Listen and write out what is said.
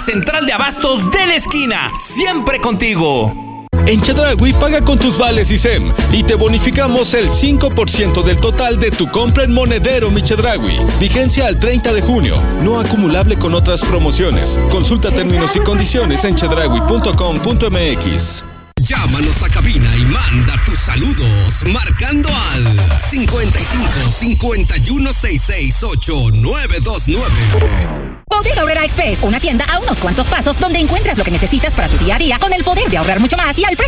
central de abastos de la esquina, siempre contigo. En Chedraui paga con tus vales y SEM y te bonificamos el 5% del total de tu compra en Monedero Mi Chedraui. Vigencia al 30 de junio, no acumulable con otras promociones. Consulta términos y condiciones en chedraui.com.mx. Llámanos a cabina y manda tus saludos marcando al 55 51 668 929. Bodega Aurrera Express, una tienda a unos cuantos pasos donde encuentras lo que necesitas para tu día a día con el poder de ahorrar mucho más y al precio